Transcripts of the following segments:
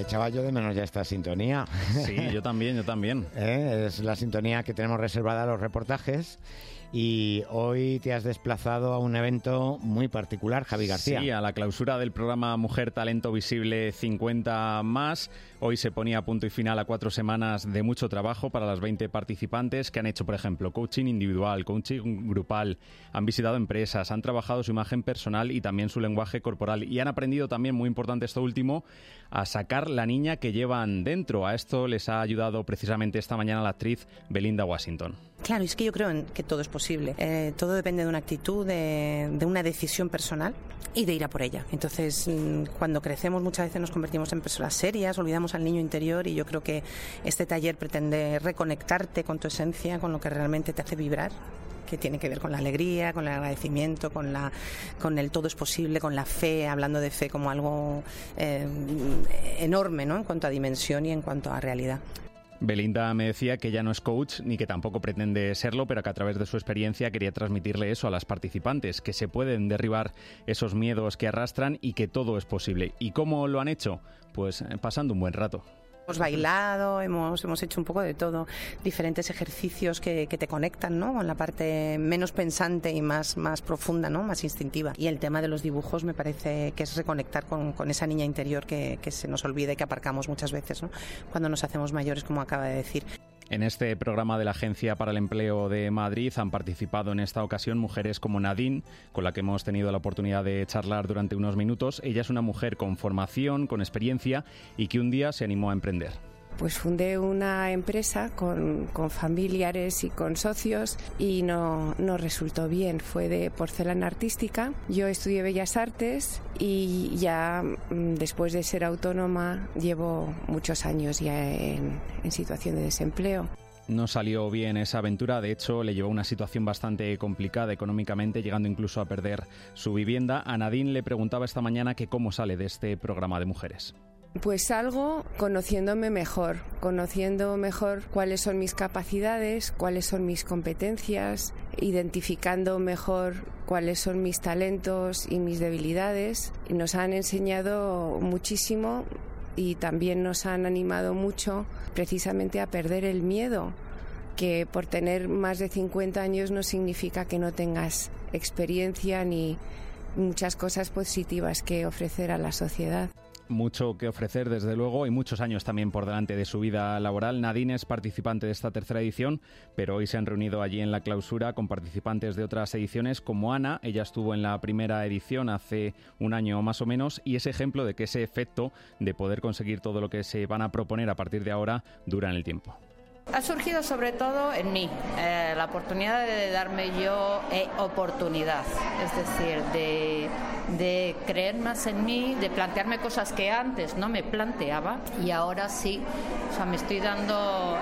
Echaba yo de menos ya esta sintonía. Sí, yo también. Es la sintonía que tenemos reservada a los reportajes. Y hoy te has desplazado a un evento muy particular, Javi García. Sí, a la clausura del programa Mujer Talento Visible 50+. Hoy se ponía punto y final a 4 semanas de mucho trabajo para las 20 participantes que han hecho, por ejemplo, coaching individual, coaching grupal, han visitado empresas, han trabajado su imagen personal y también su lenguaje corporal. Y han aprendido también, muy importante esto último, a sacar la niña que llevan dentro. A esto les ha ayudado precisamente esta mañana la actriz Belinda Washington. Claro, es que yo creo que todo es posible. Todo depende de una actitud, de una decisión personal y de ir a por ella. Entonces, cuando crecemos muchas veces nos convertimos en personas serias, olvidamos al niño interior, y yo creo que este taller pretende reconectarte con tu esencia, con lo que realmente te hace vibrar, que tiene que ver con la alegría, con el agradecimiento, con el todo es posible, con la fe, hablando de fe como algo enorme, ¿no?, en cuanto a dimensión y en cuanto a realidad. Belinda me decía que ella no es coach ni que tampoco pretende serlo, pero que a través de su experiencia quería transmitirle eso a las participantes, que se pueden derribar esos miedos que arrastran y que todo es posible. ¿Y cómo lo han hecho? Pues pasando un buen rato. Hemos bailado, hemos hecho un poco de todo, diferentes ejercicios que te conectan, ¿no?, con la parte menos pensante y más profunda, ¿no?, más instintiva. Y el tema de los dibujos me parece que es reconectar con esa niña interior que se nos olvida y que aparcamos muchas veces, ¿no?, cuando nos hacemos mayores, como acaba de decir. En este programa de la Agencia para el Empleo de Madrid han participado en esta ocasión mujeres como Nadine, con la que hemos tenido la oportunidad de charlar durante unos minutos. Ella es una mujer con formación, con experiencia y que un día se animó a emprender. Pues fundé una empresa con familiares y con socios y no resultó bien. Fue de porcelana artística. Yo estudié Bellas Artes y ya después de ser autónoma llevo muchos años ya en situación de desempleo. No salió bien esa aventura, de hecho le llevó a una situación bastante complicada económicamente, llegando incluso a perder su vivienda. A Nadine le preguntaba esta mañana que cómo sale de este programa de mujeres. Pues salgo conociendo mejor cuáles son mis capacidades, cuáles son mis competencias, identificando mejor cuáles son mis talentos y mis debilidades. Y nos han enseñado muchísimo y también nos han animado mucho precisamente a perder el miedo, que por tener más de 50 años no significa que no tengas experiencia ni muchas cosas positivas que ofrecer a la sociedad. Mucho que ofrecer, desde luego, y muchos años también por delante de su vida laboral. Nadine es participante de esta tercera edición, pero hoy se han reunido allí en la clausura con participantes de otras ediciones como Ana. Ella estuvo en la primera edición hace un año más o menos y es ejemplo de que ese efecto de poder conseguir todo lo que se van a proponer a partir de ahora dura en el tiempo. Ha surgido sobre todo en mí la oportunidad de darme yo oportunidad, es decir, de creer más en mí, de plantearme cosas que antes no me planteaba y ahora sí, o sea, me estoy dando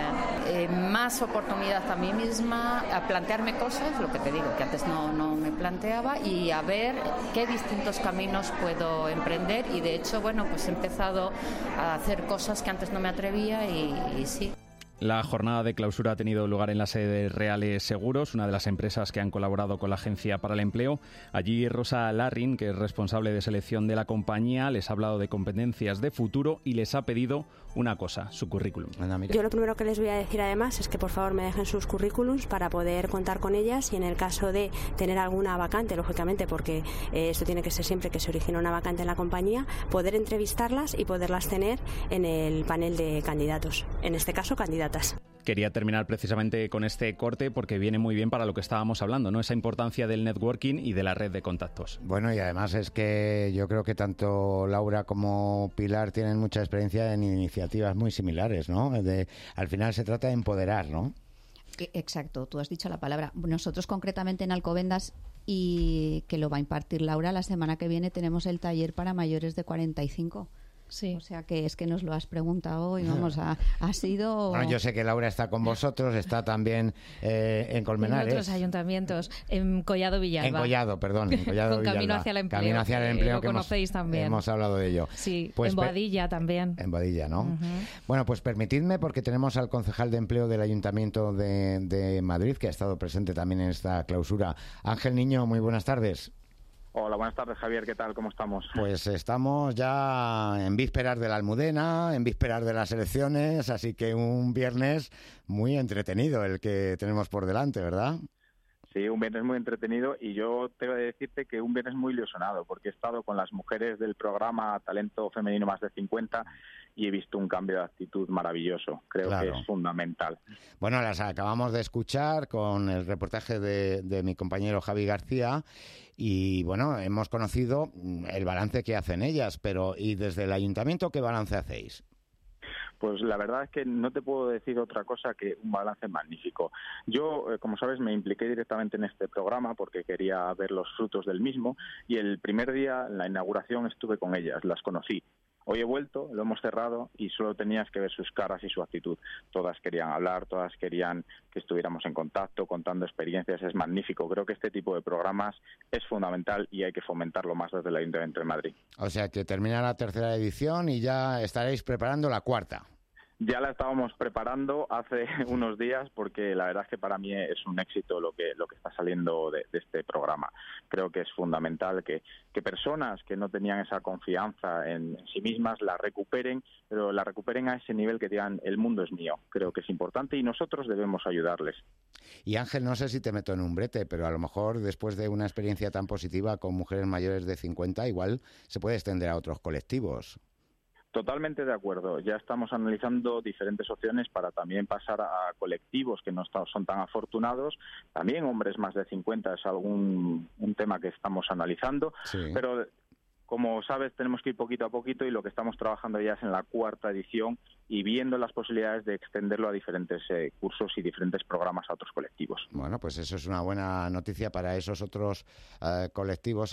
más oportunidad a mí misma, a plantearme cosas, lo que te digo, que antes no me planteaba, y a ver qué distintos caminos puedo emprender. Y de hecho, bueno, pues he empezado a hacer cosas que antes no me atrevía y sí. La jornada de clausura ha tenido lugar en la sede de Reales Seguros, una de las empresas que han colaborado con la Agencia para el Empleo. Allí Rosa Larrin, que es responsable de selección de la compañía, les ha hablado de competencias de futuro y les ha pedido una cosa, su currículum. Yo lo primero que les voy a decir además es que por favor me dejen sus currículums para poder contar con ellas y en el caso de tener alguna vacante, lógicamente, porque esto tiene que ser siempre que se origine una vacante en la compañía, poder entrevistarlas y poderlas tener en el panel de candidatos, en este caso candidatas. Quería terminar precisamente con este corte porque viene muy bien para lo que estábamos hablando, ¿no? Esa importancia del networking y de la red de contactos. Bueno, y además es que yo creo que tanto Laura como Pilar tienen mucha experiencia en iniciativas muy similares, ¿no? Al final se trata de empoderar, ¿no? Exacto, tú has dicho la palabra. Nosotros concretamente en Alcobendas, y que lo va a impartir Laura, la semana que viene tenemos el taller para mayores de 45. Sí. O sea que es que nos lo has preguntado y vamos, ha sido... Bueno, yo sé que Laura está con vosotros, está también en Colmenares. En otros ayuntamientos, en Collado Villalba. En Collado Villalba. Con Camino hacia el Empleo. Camino hacia el Empleo, lo conocéis también. Hemos hablado de ello. Sí, pues, en Boadilla también. En Boadilla, ¿no? Bueno, pues permitidme, porque tenemos al concejal de Empleo del Ayuntamiento de Madrid, que ha estado presente también en esta clausura. Ángel Niño, muy buenas tardes. Hola, buenas tardes, Javier. ¿Qué tal? ¿Cómo estamos? Pues estamos ya en vísperas de la Almudena, en vísperas de las elecciones, así que un viernes muy entretenido el que tenemos por delante, ¿verdad? Sí, un viernes muy entretenido y yo tengo que decirte que un viernes muy ilusionado porque he estado con las mujeres del programa Talento Femenino Más de 50 y he visto un cambio de actitud maravilloso. Creo que es fundamental. Bueno, las acabamos de escuchar con el reportaje de mi compañero Javi García y, bueno, hemos conocido el balance que hacen ellas, pero ¿y desde el ayuntamiento qué balance hacéis? Pues la verdad es que no te puedo decir otra cosa que un balance magnífico. Yo, como sabes, me impliqué directamente en este programa porque quería ver los frutos del mismo y el primer día, en la inauguración, estuve con ellas, las conocí. Hoy he vuelto, lo hemos cerrado y solo tenías que ver sus caras y su actitud. Todas querían hablar, todas querían que estuviéramos en contacto, contando experiencias. Es magnífico. Creo que este tipo de programas es fundamental y hay que fomentarlo más desde el Ayuntamiento de Madrid. O sea que termina la tercera edición y ya estaréis preparando la cuarta. Ya la estábamos preparando hace unos días porque la verdad es que para mí es un éxito lo que está saliendo de este programa. Creo que es fundamental que personas que no tenían esa confianza en sí mismas la recuperen, pero la recuperen a ese nivel que digan el mundo es mío. Creo que es importante y nosotros debemos ayudarles. Y Ángel, no sé si te meto en un brete, pero a lo mejor después de una experiencia tan positiva con mujeres mayores de 50, igual se puede extender a otros colectivos. Totalmente de acuerdo. Ya estamos analizando diferentes opciones para también pasar a colectivos que no son tan afortunados. También hombres más de 50 es un tema que estamos analizando. Sí. Pero, como sabes, tenemos que ir poquito a poquito y lo que estamos trabajando ya es en la cuarta edición y viendo las posibilidades de extenderlo a diferentes cursos y diferentes programas a otros colectivos. Bueno, pues eso es una buena noticia para esos otros colectivos,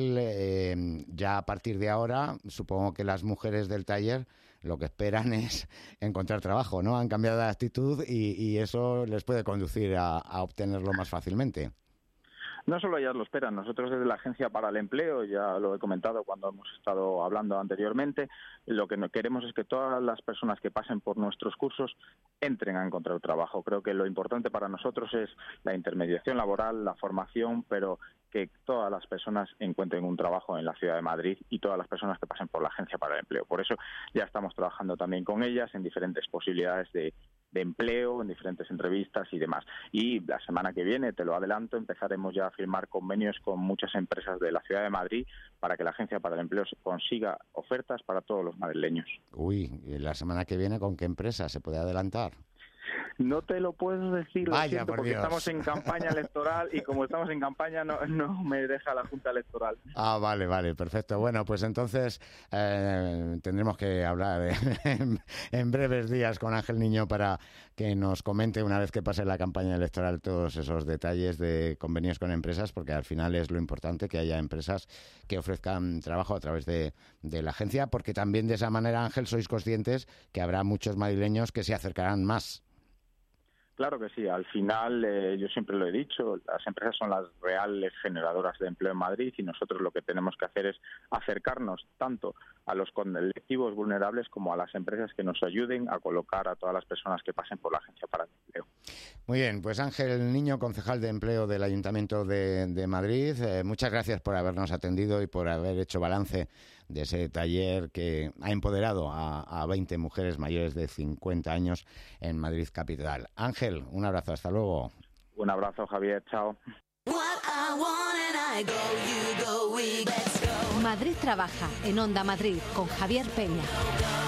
Ángel. Ya a partir de ahora, supongo que las mujeres del taller lo que esperan es encontrar trabajo, ¿no? Han cambiado de actitud y eso les puede conducir a obtenerlo más fácilmente. No solo ellas lo esperan, nosotros desde la Agencia para el Empleo, ya lo he comentado cuando hemos estado hablando anteriormente, lo que queremos es que todas las personas que pasen por nuestros cursos entren a encontrar trabajo. Creo que lo importante para nosotros es la intermediación laboral, la formación, pero que todas las personas encuentren un trabajo en la ciudad de Madrid y todas las personas que pasen por la Agencia para el Empleo. Por eso ya estamos trabajando también con ellas en diferentes posibilidades de empleo, en diferentes entrevistas y demás. Y la semana que viene, te lo adelanto, empezaremos ya a firmar convenios con muchas empresas de la ciudad de Madrid para que la Agencia para el Empleo consiga ofertas para todos los madrileños. Uy, ¿y la semana que viene con qué empresa se puede adelantar? No te lo puedo decir, Vaya, lo siento, porque Dios. Estamos en campaña electoral y como estamos en campaña no me deja la Junta Electoral. Ah, vale, perfecto. Bueno, pues entonces tendremos que hablar en breves días con Ángel Niño para que nos comente una vez que pase la campaña electoral todos esos detalles de convenios con empresas, porque al final es lo importante que haya empresas que ofrezcan trabajo a través de la agencia, porque también de esa manera, Ángel, sois conscientes que habrá muchos madrileños que se acercarán más. Claro que sí, al final yo siempre lo he dicho, las empresas son las reales generadoras de empleo en Madrid y nosotros lo que tenemos que hacer es acercarnos tanto a los colectivos vulnerables como a las empresas que nos ayuden a colocar a todas las personas que pasen por la Agencia para el Empleo. Muy bien, pues Ángel Niño, concejal de Empleo del Ayuntamiento de Madrid, muchas gracias por habernos atendido y por haber hecho balance de ese taller que ha empoderado a 20 mujeres mayores de 50 años en Madrid capital. Ángel, un abrazo, hasta luego. Un abrazo, Javier, chao. Madrid trabaja en Onda Madrid con Javier Peña.